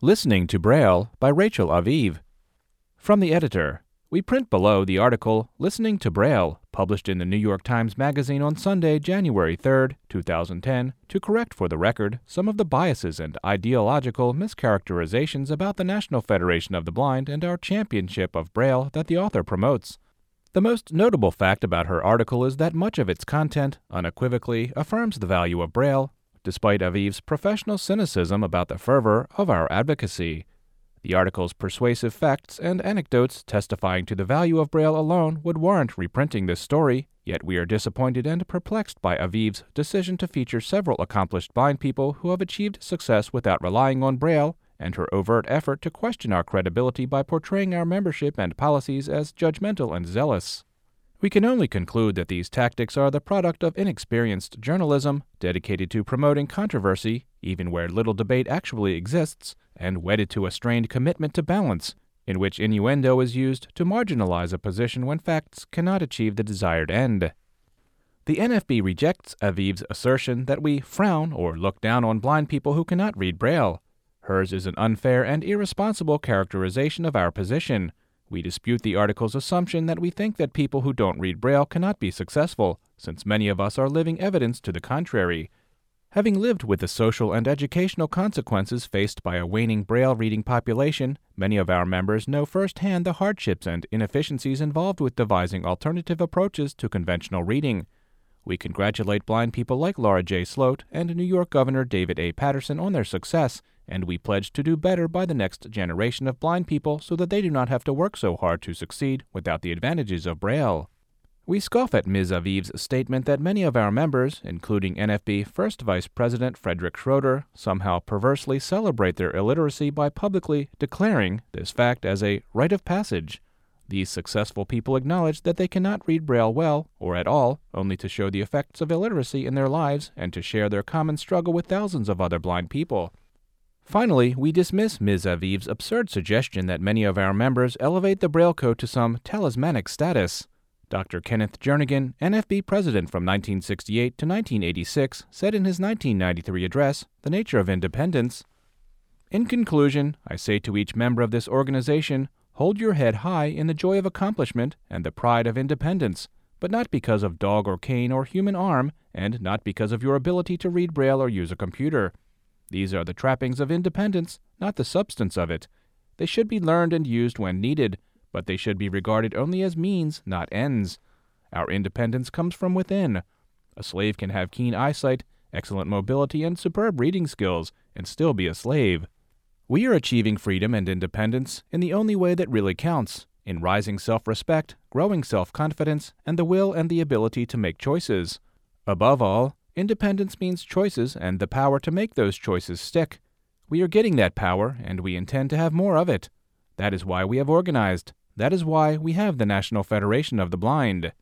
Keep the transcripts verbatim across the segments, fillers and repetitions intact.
Listening to Braille by Rachel Aviv. From the editor, we print below the article Listening to Braille, published in the New York Times Magazine on Sunday, January third, two thousand ten, to correct for the record some of the biases and ideological mischaracterizations about the National Federation of the Blind and our championship of Braille that the author promotes. The most notable fact about her article is that much of its content unequivocally affirms the value of Braille, despite Aviv's professional cynicism about the fervor of our advocacy. The article's persuasive facts and anecdotes testifying to the value of Braille alone would warrant reprinting this story, yet we are disappointed and perplexed by Aviv's decision to feature several accomplished blind people who have achieved success without relying on Braille, and her overt effort to question our credibility by portraying our membership and policies as judgmental and zealous. We can only conclude that these tactics are the product of inexperienced journalism, dedicated to promoting controversy, even where little debate actually exists, and wedded to a strained commitment to balance, in which innuendo is used to marginalize a position when facts cannot achieve the desired end. The N F B rejects Aviv's assertion that we frown or look down on blind people who cannot read Braille. Hers is an unfair and irresponsible characterization of our position. We dispute the article's assumption that we think that people who don't read Braille cannot be successful, since many of us are living evidence to the contrary. Having lived with the social and educational consequences faced by a waning Braille reading population, many of our members know firsthand the hardships and inefficiencies involved with devising alternative approaches to conventional reading. We congratulate blind people like Laura J. Sloat and New York Governor David A. Paterson on their success, and we pledge to do better by the next generation of blind people so that they do not have to work so hard to succeed without the advantages of Braille. We scoff at Miz Aviv's statement that many of our members, including N F B First Vice President Frederick Schroeder, somehow perversely celebrate their illiteracy by publicly declaring this fact as a rite of passage. These successful people acknowledge that they cannot read Braille well, or at all, only to show the effects of illiteracy in their lives and to share their common struggle with thousands of other blind people. Finally, we dismiss Miz Aviv's absurd suggestion that many of our members elevate the Braille Code to some talismanic status. Doctor Kenneth Jernigan, N F B president from nineteen sixty-eight to nineteen eighty-six, said in his nineteen ninety-three address, The Nature of Independence, "In conclusion, I say to each member of this organization, hold your head high in the joy of accomplishment and the pride of independence, but not because of dog or cane or human arm, and not because of your ability to read Braille or use a computer. These are the trappings of independence, not the substance of it. They should be learned and used when needed, but they should be regarded only as means, not ends. Our independence comes from within. A slave can have keen eyesight, excellent mobility, and superb reading skills, and still be a slave. We are achieving freedom and independence in the only way that really counts, in rising self-respect, growing self-confidence, and the will and the ability to make choices. Above all, independence means choices and the power to make those choices stick. We are getting that power, and we intend to have more of it. That is why we have organized. That is why we have the National Federation of the Blind."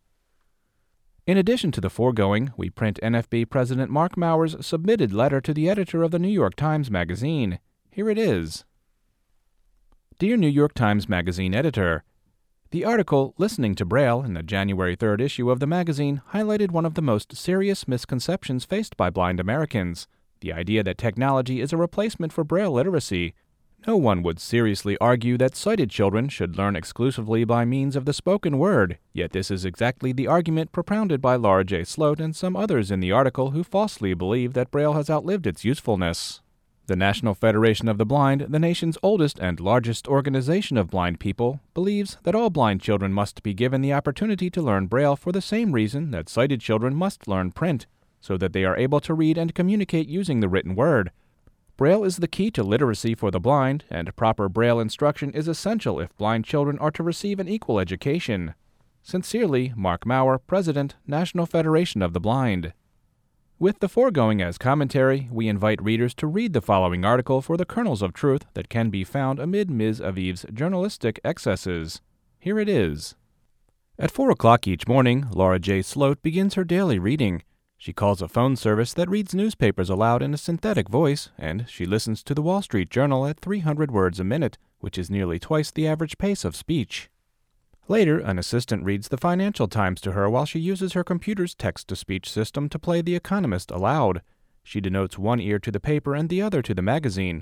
In addition to the foregoing, we print N F B President Mark Mauer's submitted letter to the editor of the New York Times Magazine. Here it is. Dear New York Times Magazine editor, the article Listening to Braille in the January third issue of the magazine highlighted one of the most serious misconceptions faced by blind Americans, the idea that technology is a replacement for Braille literacy. No one would seriously argue that sighted children should learn exclusively by means of the spoken word, yet this is exactly the argument propounded by Laura J. Sloat and some others in the article who falsely believe that Braille has outlived its usefulness. The National Federation of the Blind, the nation's oldest and largest organization of blind people, believes that all blind children must be given the opportunity to learn Braille for the same reason that sighted children must learn print, so that they are able to read and communicate using the written word. Braille is the key to literacy for the blind, and proper Braille instruction is essential if blind children are to receive an equal education. Sincerely, Mark Mauer, President, National Federation of the Blind. With the foregoing as commentary, we invite readers to read the following article for the kernels of truth that can be found amid Miz Aviv's journalistic excesses. Here it is. At four o'clock each morning, Laura J. Sloat begins her daily reading. She calls a phone service that reads newspapers aloud in a synthetic voice, and she listens to the Wall Street Journal at three hundred words a minute, which is nearly twice the average pace of speech. Later, an assistant reads the Financial Times to her while she uses her computer's text-to-speech system to play The Economist aloud. She denotes one ear to the paper and the other to the magazine.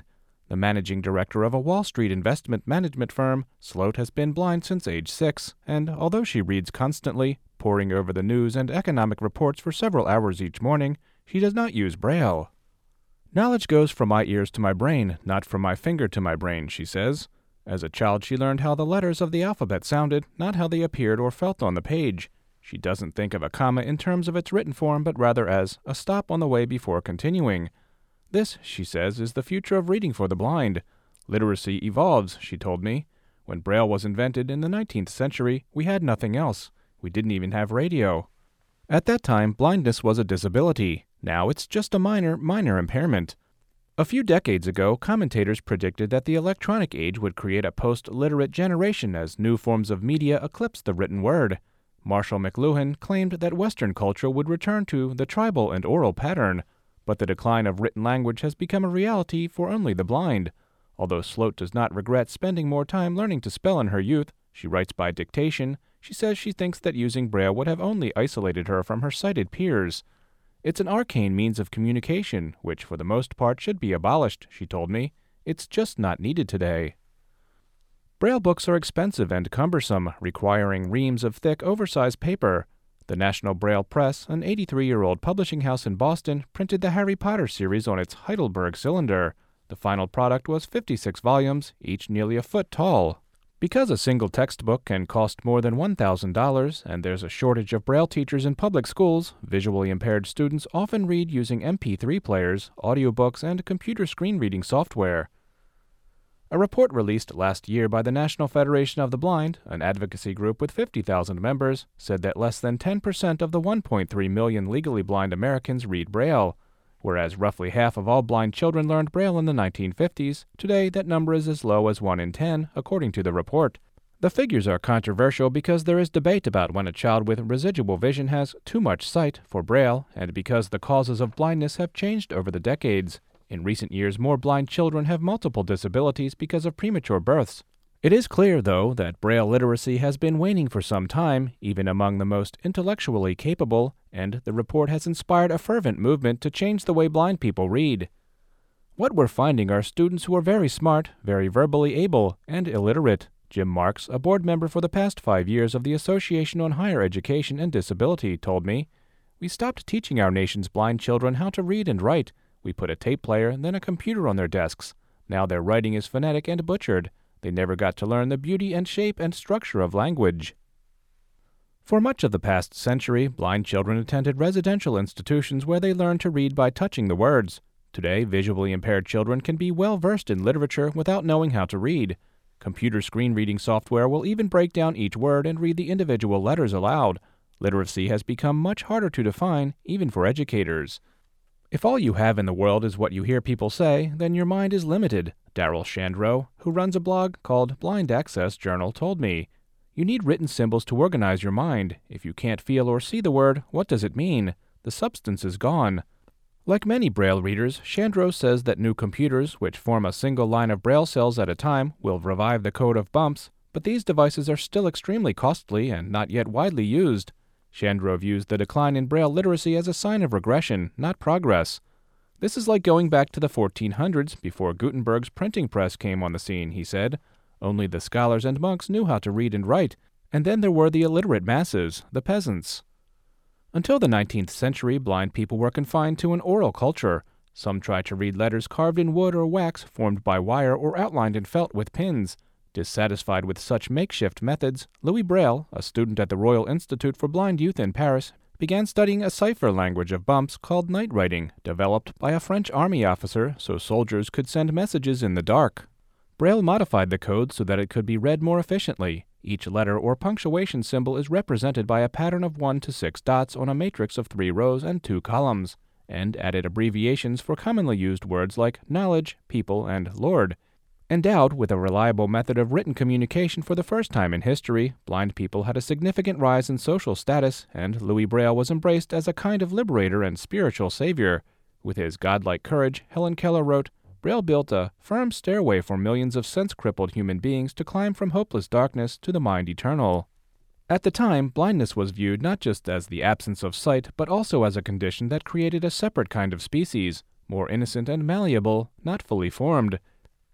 The managing director of a Wall Street investment management firm, Sloat has been blind since age six, and although she reads constantly, poring over the news and economic reports for several hours each morning, she does not use Braille. "Knowledge goes from my ears to my brain, not from my finger to my brain," she says. As a child, she learned how the letters of the alphabet sounded, not how they appeared or felt on the page. She doesn't think of a comma in terms of its written form, but rather as a stop on the way before continuing. This, she says, is the future of reading for the blind. Literacy evolves, she told me. When Braille was invented in the nineteenth century, we had nothing else. We didn't even have radio. At that time, blindness was a disability. Now it's just a minor, minor impairment. A few decades ago, commentators predicted that the electronic age would create a post-literate generation as new forms of media eclipsed the written word. Marshall McLuhan claimed that Western culture would return to the tribal and oral pattern, but the decline of written language has become a reality for only the blind. Although Sloat does not regret spending more time learning to spell in her youth, she writes by dictation, she says she thinks that using Braille would have only isolated her from her sighted peers. "It's an arcane means of communication, which for the most part should be abolished," she told me. "It's just not needed today." Braille books are expensive and cumbersome, requiring reams of thick, oversized paper. The National Braille Press, an eighty-three-year-old publishing house in Boston, printed the Harry Potter series on its Heidelberg cylinder. The final product was fifty-six volumes, each nearly a foot tall. Because a single textbook can cost more than one thousand dollars, and there's a shortage of Braille teachers in public schools, visually impaired students often read using M P three players, audiobooks, and computer screen reading software. A report released last year by the National Federation of the Blind, an advocacy group with fifty thousand members, said that less than ten percent of the one point three million legally blind Americans read Braille. Whereas roughly half of all blind children learned Braille in the nineteen fifties, today that number is as low as one in ten, according to the report. The figures are controversial because there is debate about when a child with residual vision has too much sight for Braille, and because the causes of blindness have changed over the decades. In recent years, more blind children have multiple disabilities because of premature births. It is clear, though, that Braille literacy has been waning for some time, even among the most intellectually capable, and the report has inspired a fervent movement to change the way blind people read. What we're finding are students who are very smart, very verbally able, and illiterate. Jim Marks, a board member for the past five years of the Association on Higher Education and Disability, told me, "We stopped teaching our nation's blind children how to read and write. We put a tape player and then a computer on their desks. Now their writing is phonetic and butchered. They never got to learn the beauty and shape and structure of language." For much of the past century, blind children attended residential institutions where they learned to read by touching the words. Today, visually impaired children can be well versed in literature without knowing how to read. Computer screen reading software will even break down each word and read the individual letters aloud. Literacy has become much harder to define, even for educators. If all you have in the world is what you hear people say, then your mind is limited, Daryl Shandro, who runs a blog called Blind Access Journal, told me. You need written symbols to organize your mind. If you can't feel or see the word, what does it mean? The substance is gone. Like many Braille readers, Shandro says that new computers, which form a single line of Braille cells at a time, will revive the code of bumps, but these devices are still extremely costly and not yet widely used. Shandro views the decline in Braille literacy as a sign of regression, not progress. This is like going back to the fourteen hundreds before Gutenberg's printing press came on the scene, he said. Only the scholars and monks knew how to read and write, and then there were the illiterate masses, the peasants. Until the nineteenth century, blind people were confined to an oral culture. Some tried to read letters carved in wood or wax formed by wire or outlined in felt with pins. Dissatisfied with such makeshift methods, Louis Braille, a student at the Royal Institute for Blind Youth in Paris, began studying a cipher language of bumps called night writing, developed by a French army officer so soldiers could send messages in the dark. Braille modified the code so that it could be read more efficiently. Each letter or punctuation symbol is represented by a pattern of one to six dots on a matrix of three rows and two columns, and added abbreviations for commonly used words like knowledge, people, and Lord. Endowed with a reliable method of written communication for the first time in history, blind people had a significant rise in social status, and Louis Braille was embraced as a kind of liberator and spiritual savior. With his godlike courage, Helen Keller wrote, Braille built a firm stairway for millions of sense-crippled human beings to climb from hopeless darkness to the mind eternal. At the time, blindness was viewed not just as the absence of sight, but also as a condition that created a separate kind of species, more innocent and malleable, not fully formed.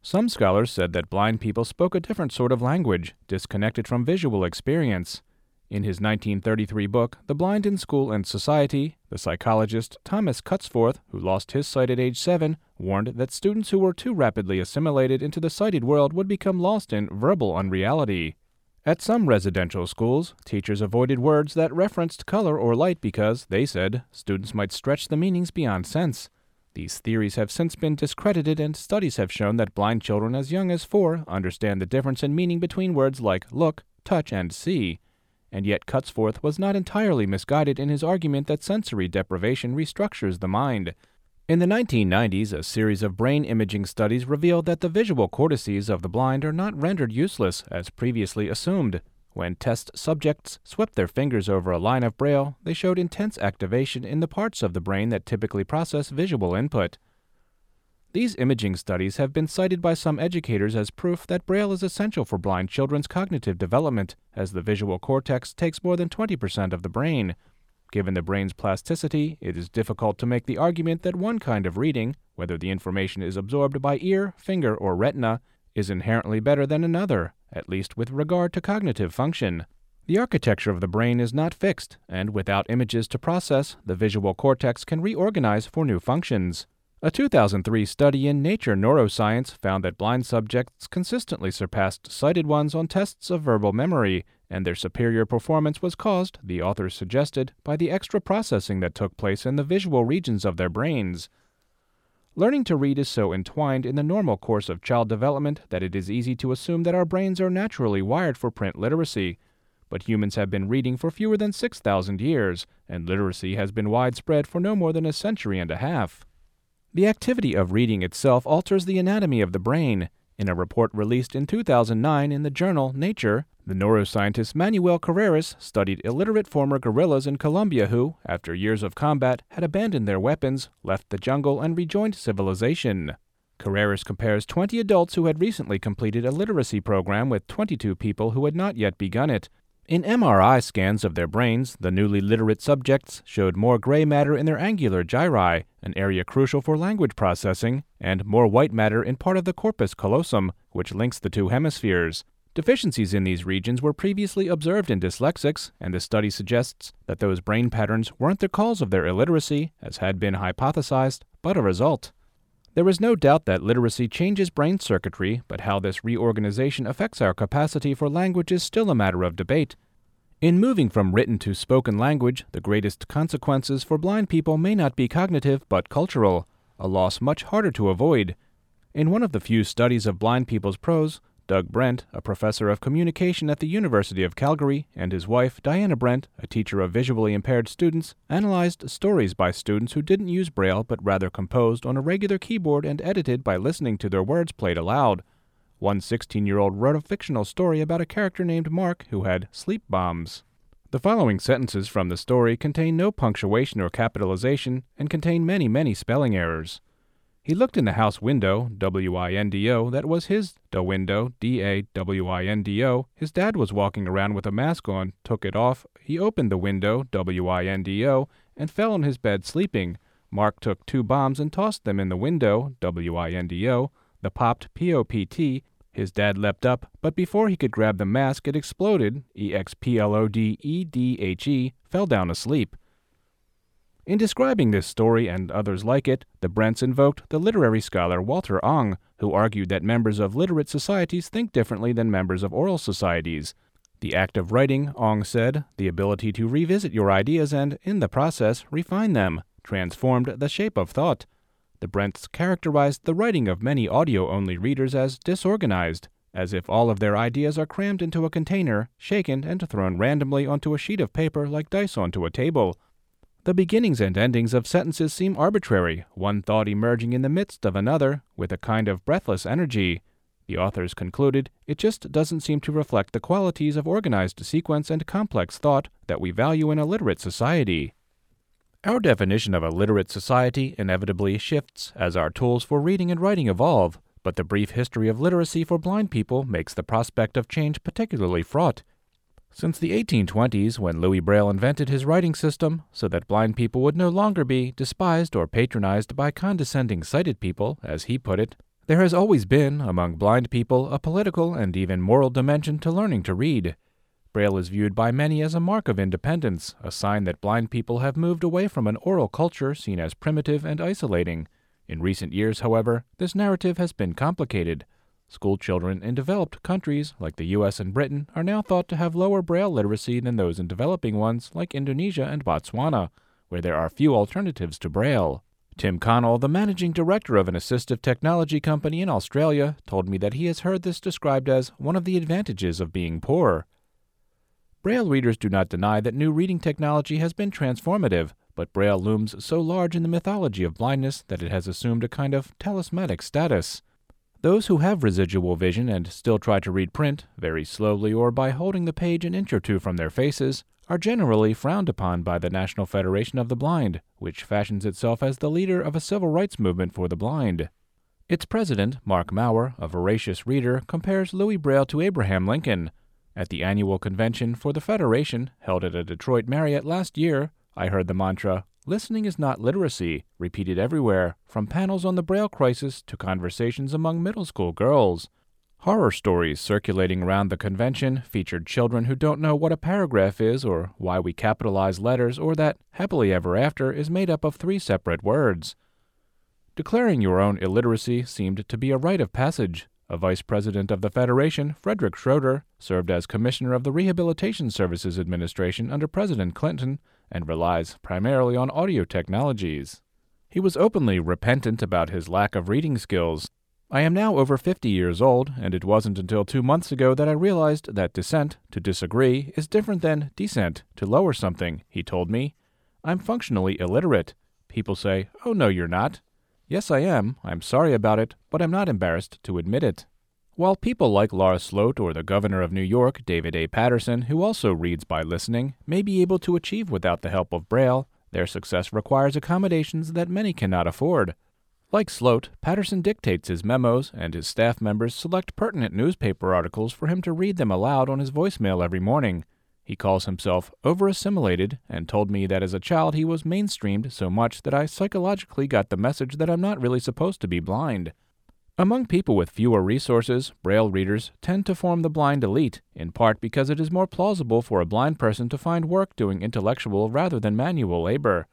Some scholars said that blind people spoke a different sort of language, disconnected from visual experience. In his nineteen thirty-three book, The Blind in School and Society, the psychologist Thomas Cutsforth, who lost his sight at age seven, warned that students who were too rapidly assimilated into the sighted world would become lost in verbal unreality. At some residential schools, teachers avoided words that referenced color or light because, they said, students might stretch the meanings beyond sense. These theories have since been discredited, and studies have shown that blind children as young as four understand the difference in meaning between words like look, touch, and see. And yet Cutsforth was not entirely misguided in his argument that sensory deprivation restructures the mind. In the nineteen nineties, a series of brain imaging studies revealed that the visual cortices of the blind are not rendered useless, as previously assumed. When test subjects swept their fingers over a line of Braille, they showed intense activation in the parts of the brain that typically process visual input. These imaging studies have been cited by some educators as proof that Braille is essential for blind children's cognitive development, as the visual cortex takes more than twenty percent of the brain. Given the brain's plasticity, it is difficult to make the argument that one kind of reading, whether the information is absorbed by ear, finger, or retina, is inherently better than another, at least with regard to cognitive function. The architecture of the brain is not fixed, and without images to process, the visual cortex can reorganize for new functions. A two thousand three study in Nature Neuroscience found that blind subjects consistently surpassed sighted ones on tests of verbal memory, and their superior performance was caused, the authors suggested, by the extra processing that took place in the visual regions of their brains. Learning to read is so entwined in the normal course of child development that it is easy to assume that our brains are naturally wired for print literacy. But humans have been reading for fewer than six thousand years, and literacy has been widespread for no more than a century and a half. The activity of reading itself alters the anatomy of the brain. In a report released in two thousand nine in the journal Nature, the neuroscientist Manuel Carreras studied illiterate former guerrillas in Colombia who, after years of combat, had abandoned their weapons, left the jungle, and rejoined civilization. Carreras compares twenty adults who had recently completed a literacy program with twenty-two people who had not yet begun it. In M R I scans of their brains, the newly literate subjects showed more gray matter in their angular gyri, an area crucial for language processing, and more white matter in part of the corpus callosum, which links the two hemispheres. Deficiencies in these regions were previously observed in dyslexics, and the study suggests that those brain patterns weren't the cause of their illiteracy, as had been hypothesized, but a result. There is no doubt that literacy changes brain circuitry, but how this reorganization affects our capacity for language is still a matter of debate. In moving from written to spoken language, the greatest consequences for blind people may not be cognitive but cultural, a loss much harder to avoid. In one of the few studies of blind people's prose, Doug Brent, a professor of communication at the University of Calgary, and his wife, Diana Brent, a teacher of visually impaired students, analyzed stories by students who didn't use Braille but rather composed on a regular keyboard and edited by listening to their words played aloud. One sixteen-year-old wrote a fictional story about a character named Mark who had sleep bombs. The following sentences from the story contain no punctuation or capitalization and contain many, many spelling errors. He looked in the house window, W I N D O, that was his da window, D A W I N D O. His dad was walking around with a mask on, took it off. He opened the window, W I N D O, and fell on his bed sleeping. Mark took two bombs and tossed them in the window, W I N D O. The popped, P O P T. His dad leapt up, but before he could grab the mask, it exploded, E X P L O D E D H E, fell down asleep. In describing this story and others like it, the Brents invoked the literary scholar Walter Ong, who argued that members of literate societies think differently than members of oral societies. The act of writing, Ong said, the ability to revisit your ideas and, in the process, refine them, transformed the shape of thought. The Brents characterized the writing of many audio-only readers as disorganized, as if all of their ideas are crammed into a container, shaken, and thrown randomly onto a sheet of paper like dice onto a table. The beginnings and endings of sentences seem arbitrary, one thought emerging in the midst of another, with a kind of breathless energy. The authors concluded, it just doesn't seem to reflect the qualities of organized sequence and complex thought that we value in a literate society. Our definition of a literate society inevitably shifts as our tools for reading and writing evolve, but the brief history of literacy for blind people makes the prospect of change particularly fraught. Since the eighteen twenties, when Louis Braille invented his writing system so that blind people would no longer be despised or patronized by condescending sighted people, as he put it, There has always been, among blind people, a political and even moral dimension to learning to read. Braille is viewed by many as a mark of independence, a sign that blind people have moved away from an oral culture seen as primitive and isolating. In recent years, however, this narrative has been complicated. School children in developed countries, like the U S and Britain, are now thought to have lower Braille literacy than those in developing ones, like Indonesia and Botswana, where there are few alternatives to Braille. Tim Connell, the managing director of an assistive technology company in Australia, told me that he has heard this described as one of the advantages of being poor. Braille readers do not deny that new reading technology has been transformative, but Braille looms so large in the mythology of blindness that it has assumed a kind of talismanic status. Those who have residual vision and still try to read print, very slowly or by holding the page an inch or two from their faces, are generally frowned upon by the National Federation of the Blind, which fashions itself as the leader of a civil rights movement for the blind. Its president, Mark Maurer, a voracious reader, compares Louis Braille to Abraham Lincoln. At the annual convention for the Federation, held at a Detroit Marriott last year, I heard the mantra, "Listening is not literacy," repeated everywhere, from panels on the Braille crisis to conversations among middle school girls. Horror stories circulating around the convention featured children who don't know what a paragraph is or why we capitalize letters or that happily ever after is made up of three separate words. Declaring your own illiteracy seemed to be a rite of passage. A vice president of the Federation, Frederick Schroeder, served as commissioner of the Rehabilitation Services Administration under President Clinton and relies primarily on audio technologies. He was openly repentant about his lack of reading skills. I am now over fifty years old, and it wasn't until two months ago that I realized that dissent, to disagree, is different than descent, to lower something, he told me. I'm functionally illiterate. People say, "Oh, no, you're not." Yes, I am. I'm sorry about it, but I'm not embarrassed to admit it. While people like Laura Sloat or the governor of New York, David A. Patterson, who also reads by listening, may be able to achieve without the help of Braille, their success requires accommodations that many cannot afford. Like Sloat, Patterson dictates his memos, and his staff members select pertinent newspaper articles for him to read them aloud on his voicemail every morning. He calls himself over-assimilated and told me that as a child he was mainstreamed so much that I psychologically got the message that I'm not really supposed to be blind. Among people with fewer resources, Braille readers tend to form the blind elite, in part because it is more plausible for a blind person to find work doing intellectual rather than manual labor.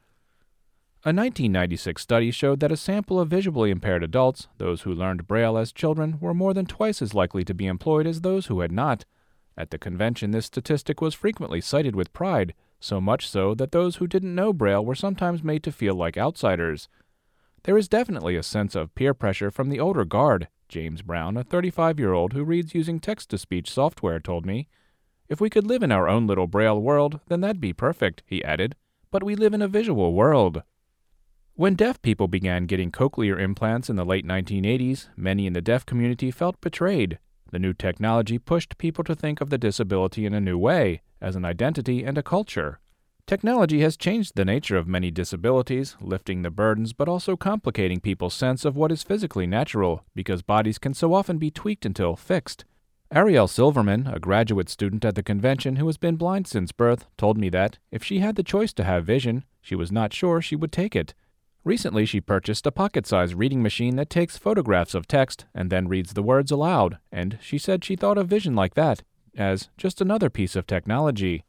A nineteen ninety-six study showed that a sample of visually impaired adults, those who learned Braille as children, were more than twice as likely to be employed as those who had not. At the convention, this statistic was frequently cited with pride, so much so that those who didn't know Braille were sometimes made to feel like outsiders. There is definitely a sense of peer pressure from the older guard, James Brown, a thirty-five-year-old who reads using text-to-speech software, told me. If we could live in our own little Braille world, then that'd be perfect, he added. But we live in a visual world. When deaf people began getting cochlear implants in the late nineteen eighties, many in the deaf community felt betrayed. The new technology pushed people to think of the disability in a new way, as an identity and a culture. Technology has changed the nature of many disabilities, lifting the burdens but also complicating people's sense of what is physically natural, because bodies can so often be tweaked until fixed. Ariel Silverman, a graduate student at the convention who has been blind since birth, told me that, if she had the choice to have vision, she was not sure she would take it. Recently, she purchased a pocket-sized reading machine that takes photographs of text and then reads the words aloud, and she said she thought of vision like that, as just another piece of technology.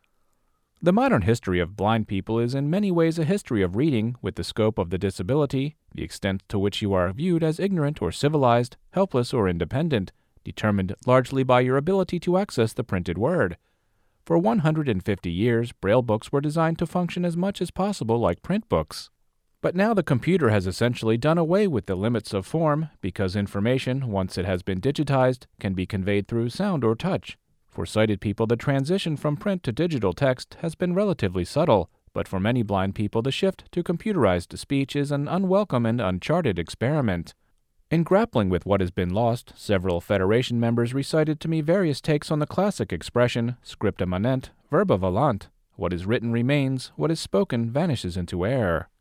The modern history of blind people is in many ways a history of reading, with the scope of the disability, the extent to which you are viewed as ignorant or civilized, helpless or independent, determined largely by your ability to access the printed word. For one hundred fifty years, Braille books were designed to function as much as possible like print books. But now the computer has essentially done away with the limits of form because information, once it has been digitized, can be conveyed through sound or touch. For sighted people, the transition from print to digital text has been relatively subtle, but for many blind people the shift to computerized speech is an unwelcome and uncharted experiment. In grappling with what has been lost, several Federation members recited to me various takes on the classic expression, scripta manent, verba volant. What is written remains, what is spoken vanishes into air.